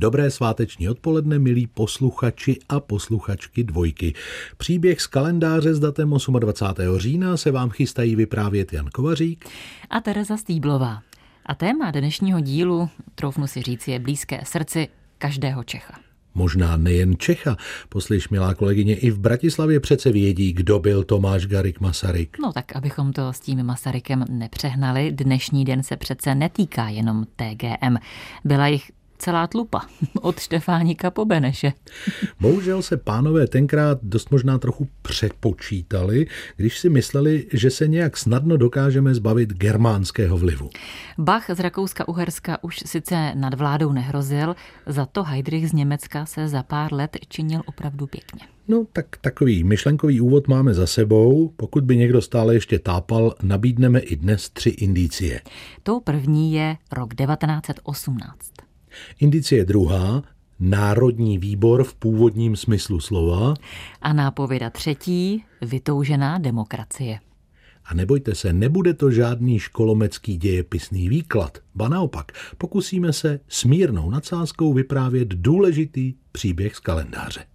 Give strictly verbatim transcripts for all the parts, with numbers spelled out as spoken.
Dobré sváteční odpoledne, milí posluchači a posluchačky Dvojky. Příběh z kalendáře s datem dvacátého osmého října se vám chystají vyprávět Jan Kovařík a Tereza Stýblová. A téma dnešního dílu, troufnu si říct, je blízké srdci každého Čecha. Možná nejen Čecha. Poslyš, milá kolegyně, i v Bratislavě přece vědí, kdo byl Tomáš Garrigue Masaryk. No tak, abychom to s tím Masarykem nepřehnali, dnešní den se přece netýká jenom T G M. Byla jich celá tlupa, od Štefánika po Beneše. Bohužel se pánové tenkrát dost možná trochu přepočítali, když si mysleli, že se nějak snadno dokážeme zbavit germánského vlivu. Bach z Rakouska-Uherska už sice nad vládou nehrozil, za to Heydrich z Německa se za pár let činil opravdu pěkně. No tak takový myšlenkový úvod máme za sebou. Pokud by někdo stále ještě tápal, nabídneme i dnes tři indicie. Tou první je rok devatenáct set osmnáct. Indicie druhá, Národní výbor v původním smyslu slova. A nápověda třetí, vytoužená demokracie. A nebojte se, nebude to žádný školomecký dějepisný výklad. Ba naopak, pokusíme se s mírnou nadsázkou vyprávět důležitý příběh z kalendáře.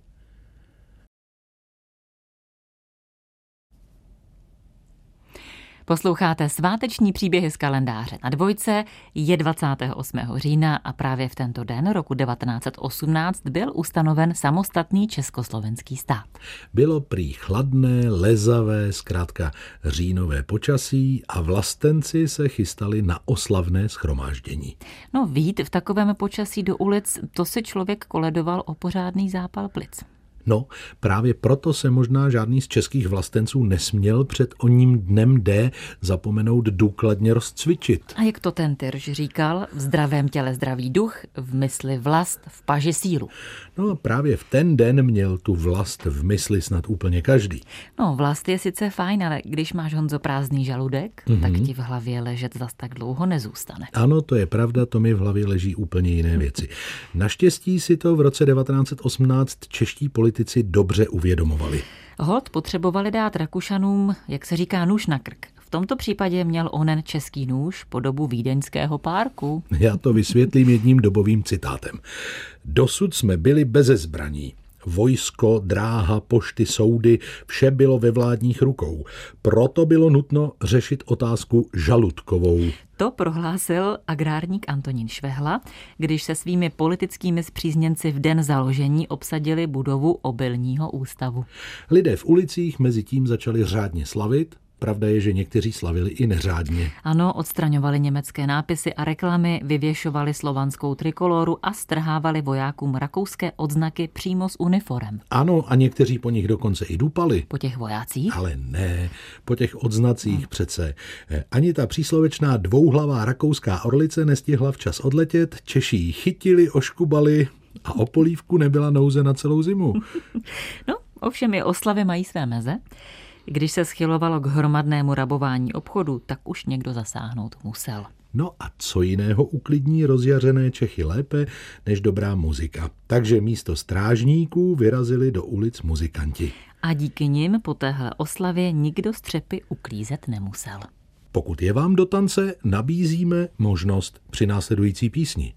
Posloucháte sváteční příběhy z kalendáře na Dvojce, je dvacátého osmého října a právě v tento den roku devatenáct set osmnáct byl ustanoven samostatný československý stát. Bylo prý chladné, lezavé, zkrátka říjnové počasí a vlastenci se chystali na oslavné shromáždění. No vyjít v takovém počasí do ulic, to si člověk koledoval o pořádný zápal plic. No, právě proto se možná žádný z českých vlastenců nesměl před oním dnem D zapomenout důkladně rozcvičit. A jak to ten Tyrš říkal, v zdravém těle zdravý duch, v mysli vlast, v paži sílu. No a právě v ten den měl tu vlast v mysli snad úplně každý. No, vlast je sice fajn, ale když máš, Honzo, prázdný žaludek, mm-hmm. tak ti v hlavě ležet zas tak dlouho nezůstane. Ano, to je pravda, to mi v hlavě leží úplně jiné věci. Naštěstí si to v roce devatenáct set osmnáct čeští politici dobře uvědomovali. Holt potřebovali dát Rakušanům, jak se říká, nůž na krk. V tomto případě měl onen český nůž podobu vídeňského párku. Já to vysvětlím jedním dobovým citátem. Dosud jsme byli beze zbraní. Vojsko, dráha, pošty, soudy, vše bylo ve vládních rukou. Proto bylo nutno řešit otázku žaludkovou. To prohlásil agrárník Antonín Švehla, když se svými politickými spřízněnci v den založení obsadili budovu Obilního ústavu. Lidé v ulicích mezi tím začali řádně slavit. Pravda je, že někteří slavili i neřádně. Ano, odstraňovali německé nápisy a reklamy, vyvěšovali slovanskou trikoloru a strhávali vojákům rakouské odznaky přímo z uniforem. Ano, a někteří po nich dokonce i dupali. Po těch vojácích? Ale ne, po těch odznacích hmm. přece. Ani ta příslovečná dvouhlavá rakouská orlice nestihla včas odletět, Češi ji chytili, oškubali a o polívku nebyla nouze na celou zimu. No, ovšem i oslavy mají své meze. Když se schylovalo k hromadnému rabování obchodu, tak už někdo zasáhnout musel. No a co jiného uklidní rozjařené Čechy lépe než dobrá muzika. Takže místo strážníků vyrazili do ulic muzikanti. A díky nim po téhle oslavě nikdo střepy uklízet nemusel. Pokud je vám do tance, nabízíme možnost při následující písni.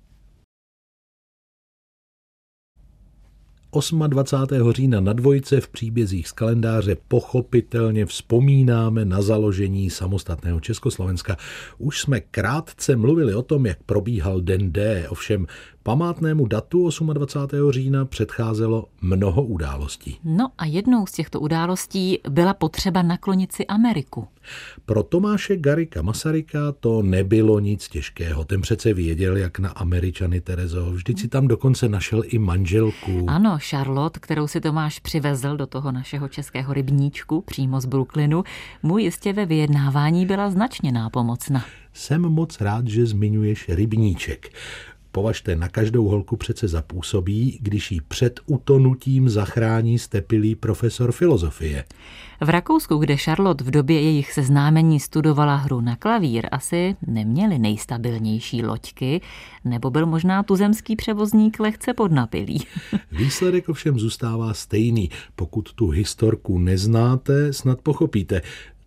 dvacátého osmého října na Dvojce v příbězích z kalendáře pochopitelně vzpomínáme na založení samostatného Československa. Už jsme krátce mluvili o tom, jak probíhal den D, ovšem památnému datu dvacátého osmého října předcházelo mnoho událostí. No a jednou z těchto událostí byla potřeba naklonit si Ameriku. Pro Tomáše Garrigua Masaryka to nebylo nic těžkého. Ten přece věděl, jak na Američany, Terezo. Vždyť si tam dokonce našel i manželku. Ano, Charlotte, kterou si Tomáš přivezl do toho našeho českého rybníčku přímo z Brooklynu, mu jistě ve vyjednávání byla značně nápomocna. Jsem moc rád, že zmiňuješ rybníček. Považte, na každou holku přece zapůsobí, když jí před utonutím zachrání stepilý profesor filozofie. V Rakousku, kde Charlotte v době jejich seznámení studovala hru na klavír, asi neměli nejstabilnější loďky, nebo byl možná tuzemský převozník lehce podnapilý. Výsledek ovšem zůstává stejný. Pokud tu historku neznáte, snad pochopíte.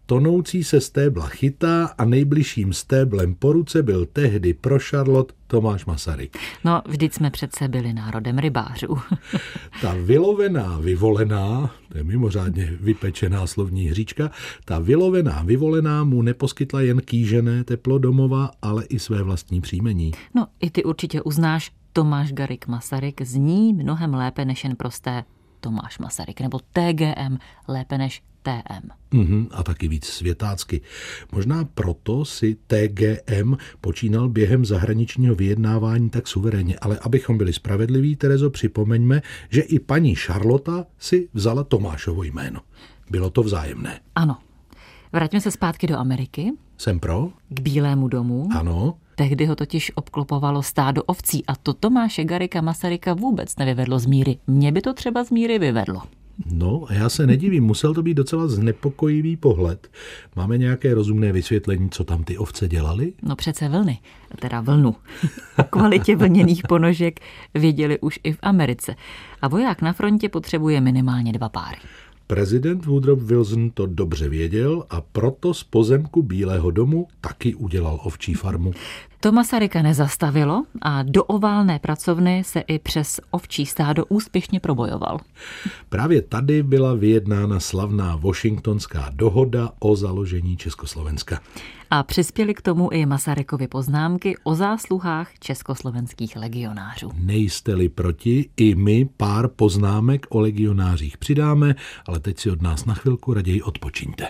tonoucí se stébla chytá a nejbližším stéblem po ruce byl tehdy pro Charlotte Tomáš Masaryk. No, vždyť jsme přece byli národem rybářů. Ta vylovená vyvolená, to je mimořádně vypečená slovní hříčka, ta vylovená vyvolená mu neposkytla jen kýžené teplo domova, ale i své vlastní příjmení. No, i ty určitě uznáš, Tomáš Garrigue Masaryk zní mnohem lépe než jen prosté Tomáš Masaryk, nebo T G M lépe než T M. Uhum, a taky víc světácky. Možná proto si T G M počínal během zahraničního vyjednávání tak suverénně, ale abychom byli spravedliví, Terezo, připomeňme, že i paní Charlotta si vzala Tomášovo jméno. Bylo to vzájemné. Ano. Vraťme se zpátky do Ameriky. Jsem pro? K Bílému domu. Ano. Tehdy ho totiž obklopovalo stádo ovcí a to Tomáše Garrigua Masaryka vůbec nevyvedlo z míry. Mě by to třeba z míry vyvedlo. No, já se nedivím, musel to být docela znepokojivý pohled. Máme nějaké rozumné vysvětlení, co tam ty ovce dělaly? No přece vlny, teda vlnu. O kvalitě vlněných ponožek věděli už i v Americe. A voják na frontě potřebuje minimálně dva páry. Prezident Woodrow Wilson to dobře věděl a proto z pozemku Bílého domu taky udělal ovčí farmu. To Masaryka nezastavilo a do oválné pracovny se i přes ovčí stádo úspěšně probojoval. Právě tady byla vyjednána slavná Washingtonská dohoda o založení Československa. A přispěli k tomu i Masarykovy poznámky o zásluhách československých legionářů. Nejste-li proti, i my pár poznámek o legionářích přidáme, ale teď si od nás na chvilku raději odpočiňte.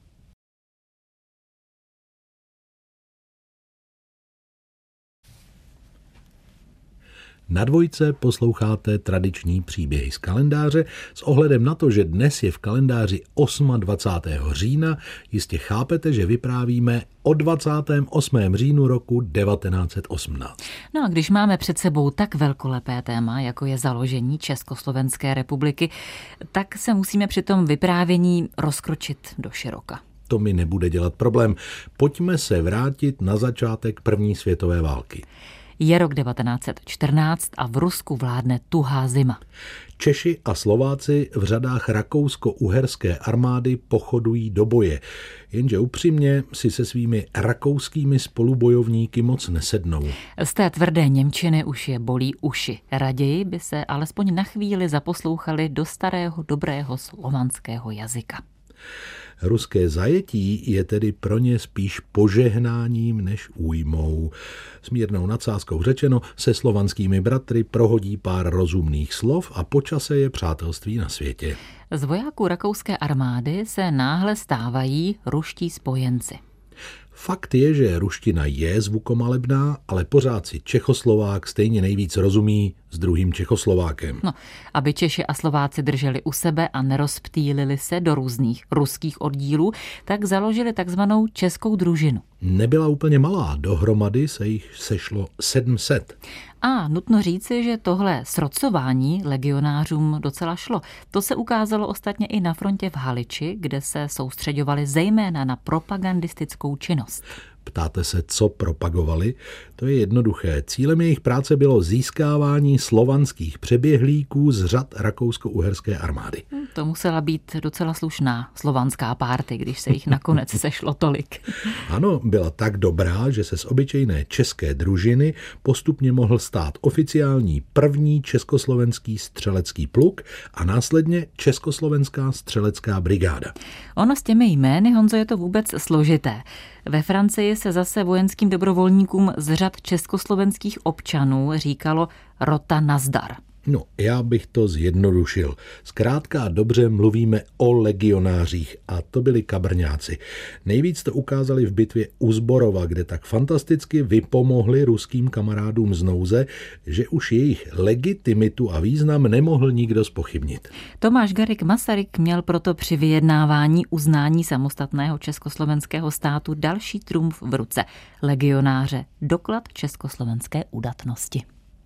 Na Dvojce posloucháte tradiční příběhy z kalendáře. S ohledem na to, že dnes je v kalendáři dvacátého osmého října, jistě chápete, že vyprávíme o dvacátém osmém říjnu roku devatenáct set osmnáct. No a když máme před sebou tak velkolepé téma, jako je založení Československé republiky, tak se musíme při tom vyprávění rozkročit do široka. To mi nebude dělat problém. Pojďme se vrátit na začátek první světové války. Je rok devatenáct set čtrnáct a v Rusku vládne tuhá zima. Češi a Slováci v řadách rakousko-uherské armády pochodují do boje, jenže upřímně si se svými rakouskými spolubojovníky moc nesednou. Z té tvrdé němčiny už je bolí uši. Raději by se alespoň na chvíli zaposlouchali do starého dobrého slovanského jazyka. Ruské zajetí je tedy pro ně spíš požehnáním než újmou. S mírnou nadsázkou řečeno, se slovanskými bratry prohodí pár rozumných slov a po čase je přátelství na světě. Z vojáků rakouské armády se náhle stávají ruští spojenci. Fakt je, že ruština je zvukomalebná, ale pořád si Čechoslovák stejně nejvíc rozumí s druhým Čechoslovákem. No, aby Češi a Slováci drželi u sebe a nerozptýlili se do různých ruských oddílů, tak založili takzvanou českou družinu. Nebyla úplně malá, dohromady se jich sešlo sedm set. A nutno říci, že tohle srocování legionářům docela šlo. To se ukázalo ostatně i na frontě v Haliči, kde se soustřeďovali zejména na propagandistickou činnost. Ptáte se, co propagovali? To je jednoduché. Cílem jejich práce bylo získávání slovanských přeběhlíků z řad rakousko-uherské armády. To musela být docela slušná slovanská párty, když se jich nakonec sešlo tolik. Ano, byla tak dobrá, že se z obyčejné české družiny postupně mohl stát oficiální první československý střelecký pluk a následně československá střelecká brigáda. Ono s těmi jmény, Honzo, je to vůbec složité. Ve Francii se zase vojenským dobrovolníkům z řad československých občanů říkalo rota nazdar. No, já bych to zjednodušil. Zkrátka a dobře mluvíme o legionářích a to byli kabrňáci. Nejvíc to ukázali v bitvě u Zborova, kde tak fantasticky vypomohli ruským kamarádům z nouze, že už jejich legitimitu a význam nemohl nikdo zpochybnit. Tomáš Garrigue Masaryk měl proto při vyjednávání uznání samostatného československého státu další trumf v ruce. Legionáře, doklad československé udatnosti.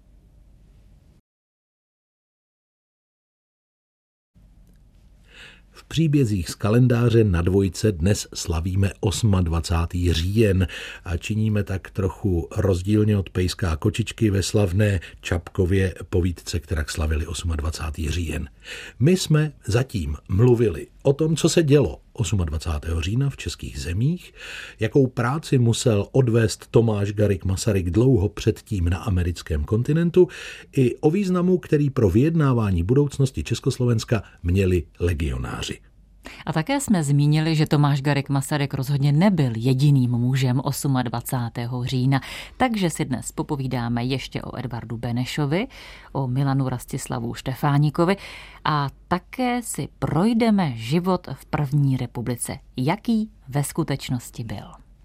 V příbězích z kalendáře na Dvojce dnes slavíme dvacátého osmého říjen a činíme tak trochu rozdílně od Pejska a kočičky ve slavné Čapkově povídce, která slavili dvacátého osmého říjen. My jsme zatím mluvili o tom, co se dělo dvacátého osmého října v českých zemích, jakou práci musel odvést Tomáš Garrigue Masaryk dlouho předtím na americkém kontinentu, i o významu, který pro vyjednávání budoucnosti Československa měli legionáři. A také jsme zmínili, že Tomáš Garrigue Masaryk rozhodně nebyl jediným mužem dvacátého osmého října, takže si dnes popovídáme ještě o Edvardu Benešovi, o Milanu Rastislavu Štefánikovi a také si projdeme život v první republice, jaký ve skutečnosti byl.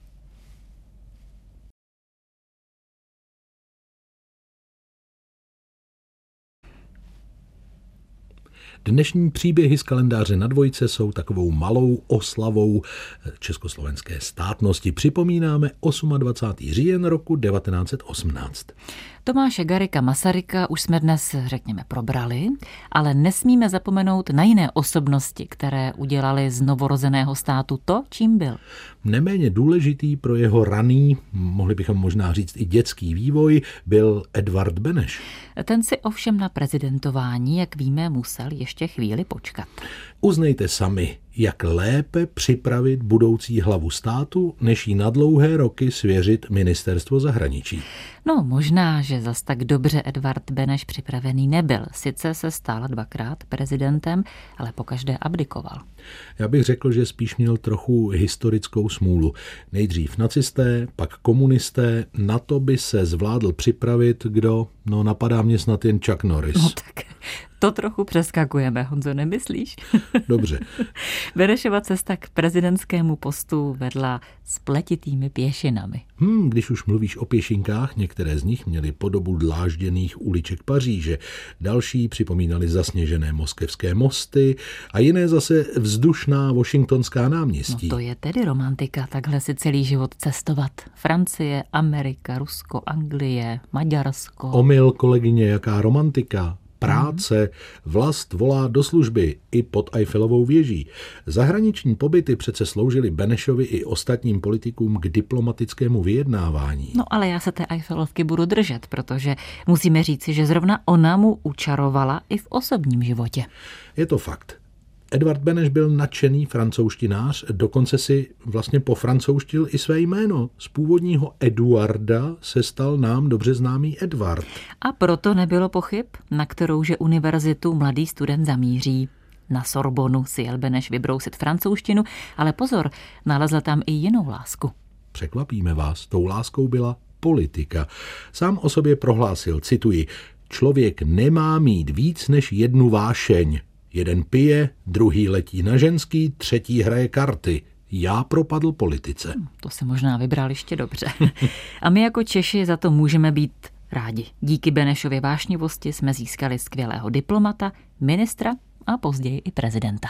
Dnešní příběhy z kalendáře na dvojce jsou takovou malou oslavou československé státnosti. Připomínáme dvacátého osmého říjen roku devatenáct set osmnáct. Tomáše Garrigua Masaryka už jsme dnes, řekněme, probrali, ale nesmíme zapomenout na jiné osobnosti, které udělali z novorozeného státu to, čím byl. Neméně důležitý pro jeho raný, mohli bychom možná říct i dětský vývoj, byl Edvard Beneš. Ten si ovšem na prezidentování, jak víme, musel ještě chvíli počkat. Uznejte sami, jak lépe připravit budoucí hlavu státu, než jí na dlouhé roky svěřit ministerstvo zahraničí. No možná, že zas tak dobře Edvard Beneš připravený nebyl. Sice se stal dvakrát prezidentem, ale pokaždé abdikoval. Já bych řekl, že spíš měl trochu historickou smůlu. Nejdřív nacisté, pak komunisté, na to by se zvládl připravit, kdo, no napadá mě snad jen Chuck Norris. No tak to trochu přeskakujeme, Honzo, nemyslíš? Dobře. Benešova cesta k prezidentskému postu vedla spletitými pěšinami. Hmm, když už mluvíš o pěšinkách, některé z nich měly podobu dlážděných uliček Paříže, další připomínaly zasněžené moskevské mosty a jiné zase vzdušná washingtonská náměstí. No to je tedy romantika, takhle si celý život cestovat. Francie, Amerika, Rusko, Anglie, Maďarsko. Omyl, kolegyně, jaká romantika. Práce, vlast volá do služby i pod Eiffelovou věží. Zahraniční pobyty přece sloužily Benešovi i ostatním politikům k diplomatickému vyjednávání. No ale já se té Eiffelovky budu držet, protože musíme říci, že zrovna ona mu učarovala i v osobním životě. Je to fakt. Edvard Beneš byl nadšený francouzštinář, dokonce si vlastně pofrancouzštil i své jméno. Z původního Eduarda se stal nám dobře známý Edvard. A proto nebylo pochyb, na kterou že univerzitu mladý student zamíří. Na Sorbonu si jel Beneš vybrousit francouzštinu, ale pozor, nalezl tam i jinou lásku. Překvapíme vás, tou láskou byla politika. Sám o sobě prohlásil, cituji, člověk nemá mít víc než jednu vášeň. Jeden pije, druhý letí na ženský, třetí hraje karty. Já propadl politice. To se možná vybral ještě dobře. A my jako Češi za to můžeme být rádi. Díky Benešově vášnivosti jsme získali skvělého diplomata, ministra a později i prezidenta.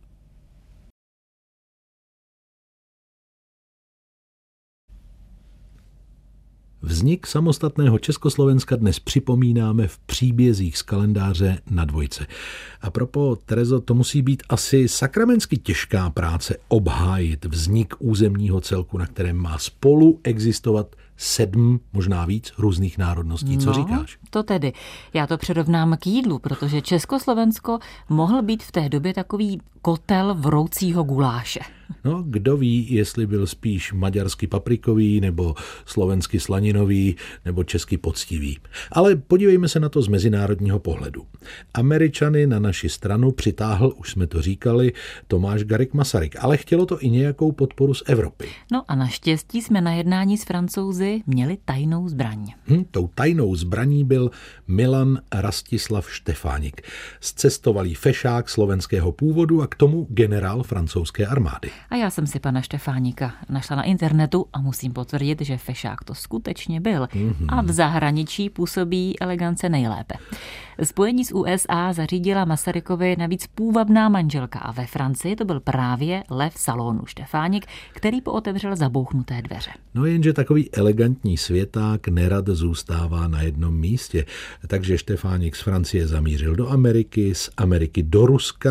Vznik samostatného Československa dnes připomínáme v příbězích z kalendáře na dvojce. A propo, Terezo, to musí být asi sakramensky těžká práce obhájit vznik územního celku, na kterém má spolu existovat sedm, možná víc, různých národností. Co no, říkáš? To tedy. Já to přirovnám k jídlu, protože Československo mohl být v té době takový kotel vroucího guláše. No, kdo ví, jestli byl spíš maďarsky paprikový, nebo slovensky slaninový, nebo česky poctivý. Ale podívejme se na to z mezinárodního pohledu. Američany na naši stranu přitáhl, už jsme to říkali, Tomáš Garrigue Masaryk, ale chtělo to i nějakou podporu z Evropy. No a naštěstí jsme na jednání s Francouzi měli tajnou zbraň. Hm, tou tajnou zbraní byl Milan Rastislav Štefánik. Zcestovalý fešák slovenského původu a k tomu generál francouzské armády. A já jsem si pana Štefánika našla na internetu a musím potvrdit, že fešák to skutečně byl. Mm-hmm. A v zahraničí působí elegance nejlépe. Spojení s U S A zařídila Masarykovi navíc půvabná manželka a ve Francii to byl právě Lev Salonu Štefánik, který pootevřel zabouchnuté dveře. No jenže takový elegantní světák nerad zůstává na jednom místě. Takže Štefánik z Francie zamířil do Ameriky, z Ameriky do Ruska,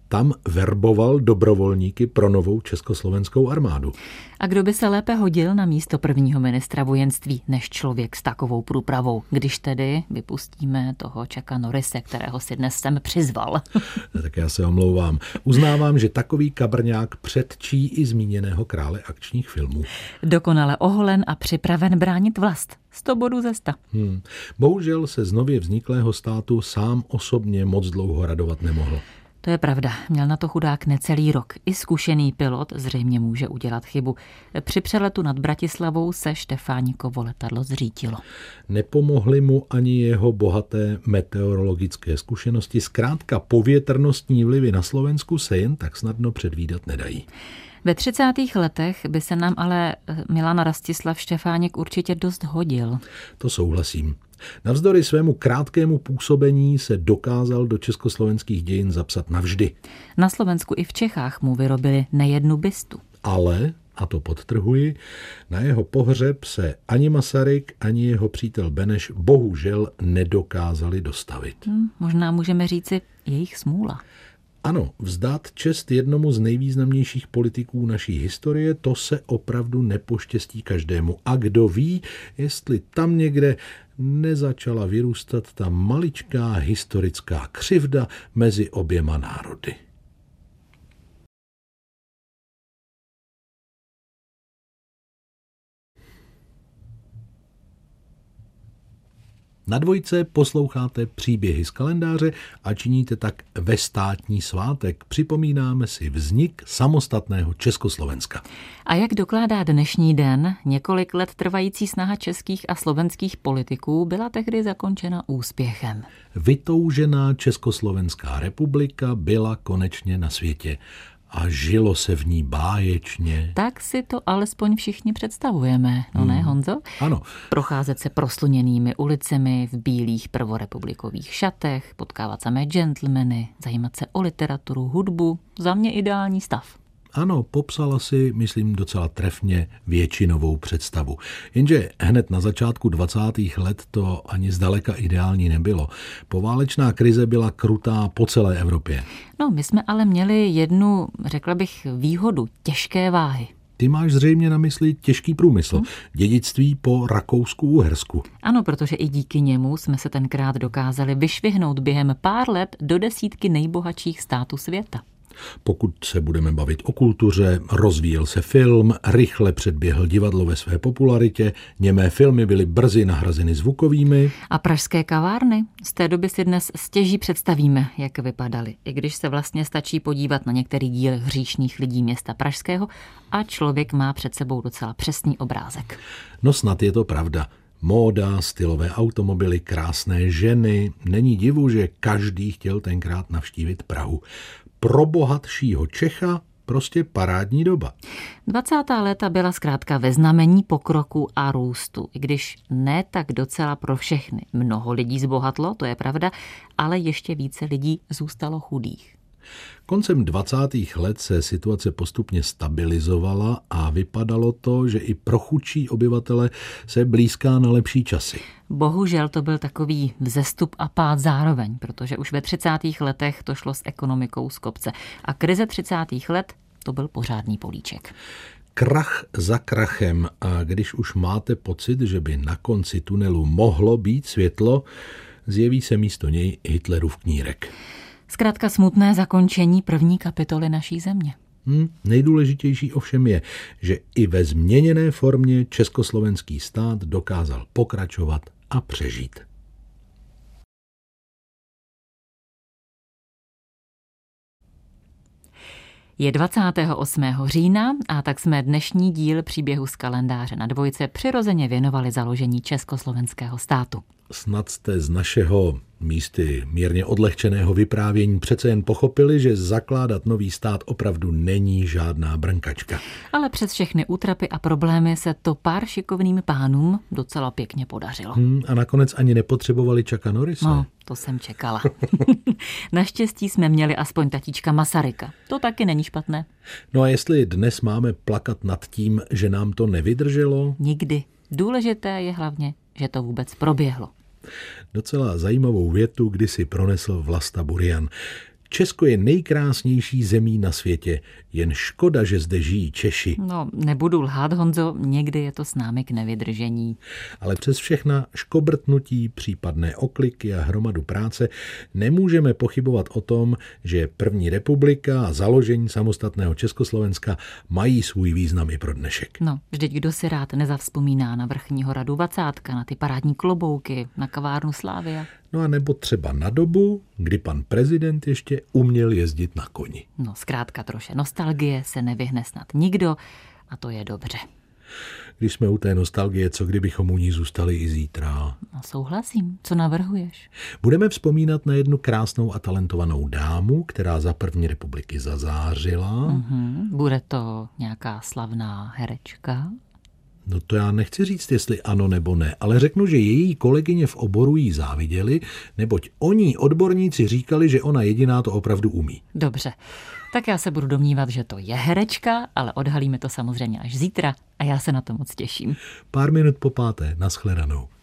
tam verboval dobrovolníky pro novou československou armádu. A kdo by se lépe hodil na místo prvního ministra vojenství než člověk s takovou průpravou, když tedy vypustíme toho Chucka Norrise, kterého si dnes sem přizval. Tak já se omlouvám. Uznávám, že takový kabrňák předčí i zmíněného krále akčních filmů. Dokonale oholen a připraven bránit vlast. Sto bodů ze sta. Hmm. Bohužel se z nově vzniklého státu sám osobně moc dlouho radovat nemohl. To je pravda, měl na to chudák necelý rok. I zkušený pilot zřejmě může udělat chybu. Při přeletu nad Bratislavou se Štefánikovo letadlo zřítilo. Nepomohly mu ani jeho bohaté meteorologické zkušenosti. Zkrátka povětrnostní vlivy na Slovensku se jen tak snadno předvídat nedají. Ve třicátých letech by se nám ale Milan Rastislav Štefánik určitě dost hodil. To souhlasím. Navzdory svému krátkému působení se dokázal do československých dějin zapsat navždy. Na Slovensku i v Čechách mu vyrobili nejednu bystu. Ale, a to podtrhuji, na jeho pohřeb se ani Masaryk, ani jeho přítel Beneš bohužel nedokázali dostavit. Hmm, možná můžeme říci jejich smůla. Ano, vzdát čest jednomu z nejvýznamnějších politiků naší historie, to se opravdu nepoštěstí každému. A kdo ví, jestli tam někde nezačala vyrůstat ta maličká historická křivda mezi oběma národy. Na Dvojce posloucháte příběhy z kalendáře a činíte tak ve státní svátek. Připomínáme si vznik samostatného Československa. A jak dokládá dnešní den, několik let trvající snaha českých a slovenských politiků byla tehdy zakončena úspěchem. Vytoužená Československá republika byla konečně na světě. A žilo se v ní báječně. Tak si to alespoň všichni představujeme, no hmm. ne, Honzo? Ano. Procházet se prosluněnými ulicemi v bílých prvorepublikových šatech, potkávat samé gentlemany, zajímat se o literaturu, hudbu, za mě ideální stav. Ano, popsala si, myslím, docela trefně většinovou představu. Jenže hned na začátku dvacátých let to ani zdaleka ideální nebylo. Poválečná krize byla krutá po celé Evropě. No, my jsme ale měli jednu, řekla bych, výhodu, těžké váhy. Ty máš zřejmě na mysli těžký průmysl, hmm. dědictví po Rakousku-Uhersku. Ano, protože i díky němu jsme se tenkrát dokázali vyšvihnout během pár let do desítky nejbohatších států světa. Pokud se budeme bavit o kultuře, rozvíjel se film, rychle předběhl divadlo ve své popularitě, němé filmy byly brzy nahrazeny zvukovými. A pražské kavárny? Z té doby si dnes stěží představíme, jak vypadaly. I když se vlastně stačí podívat na některý díl hříšných lidí města pražského a člověk má před sebou docela přesný obrázek. No snad je to pravda. Móda, stylové automobily, krásné ženy. Není divu, že každý chtěl tenkrát navštívit Prahu. Pro bohatšího Čecha prostě parádní doba. dvacátá léta byla zkrátka ve znamení pokroku a růstu, i když ne tak docela pro všechny. Mnoho lidí zbohatlo, to je pravda, ale ještě více lidí zůstalo chudých. Koncem dvacátých let se situace postupně stabilizovala a vypadalo to, že i pro chudší obyvatele se blízká na lepší časy. Bohužel to byl takový vzestup a pád zároveň, protože už ve třicátých letech to šlo s ekonomikou z kopce. A krize třicátých let to byl pořádný políček. Krach za krachem, a když už máte pocit, že by na konci tunelu mohlo být světlo, zjeví se místo něj Hitlerův knírek. Zkrátka smutné zakončení první kapitoly naší země. Hmm, nejdůležitější ovšem je, že i ve změněné formě československý stát dokázal pokračovat a přežít. Je dvacátého osmého října a tak jsme dnešní díl příběhu z kalendáře na Dvojce přirozeně věnovali založení československého státu. Snad jste z našeho místy mírně odlehčeného vyprávění přece jen pochopili, že zakládat nový stát opravdu není žádná brnkačka. Ale přes všechny útrapy a problémy se to pár šikovným pánům docela pěkně podařilo. Hmm, a nakonec ani nepotřebovali Chucka Norrise. No, to jsem čekala. Naštěstí jsme měli aspoň tatíčka Masaryka. To taky není špatné. No a jestli dnes máme plakat nad tím, že nám to nevydrželo? Nikdy. Důležité je hlavně, že to vůbec proběhlo. Docela zajímavou větu kdysi pronesl Vlasta Burian. Česko je nejkrásnější zemí na světě, jen škoda, že zde žijí Češi. No, nebudu lhát, Honzo, někdy je to s námi k nevydržení. Ale přes všechna škobrtnutí, případné okliky a hromadu práce nemůžeme pochybovat o tom, že první republika a založení samostatného Československa mají svůj význam i pro dnešek. No, vždyť kdo si rád nezavzpomíná na vrchního Radu Vacátka, na ty parádní klobouky, na kavárnu Slávia. No a nebo třeba na dobu, kdy pan prezident ještě uměl jezdit na koni. No zkrátka troše nostalgie se nevyhne snad nikdo a to je dobře. Když jsme u té nostalgie, co kdybychom u ní zůstali i zítra? No souhlasím, co navrhuješ? Budeme vzpomínat na jednu krásnou a talentovanou dámu, která za první republiky zazářila. Mm-hmm. Bude to nějaká slavná herečka? No to já nechci říct, jestli ano nebo ne, ale řeknu, že její kolegyně v oboru jí záviděli, neboť oni odborníci říkali, že ona jediná to opravdu umí. Dobře, tak já se budu domnívat, že to je herečka, ale odhalíme to samozřejmě až zítra a já se na to moc těším. Pár minut po páté, nashledanou.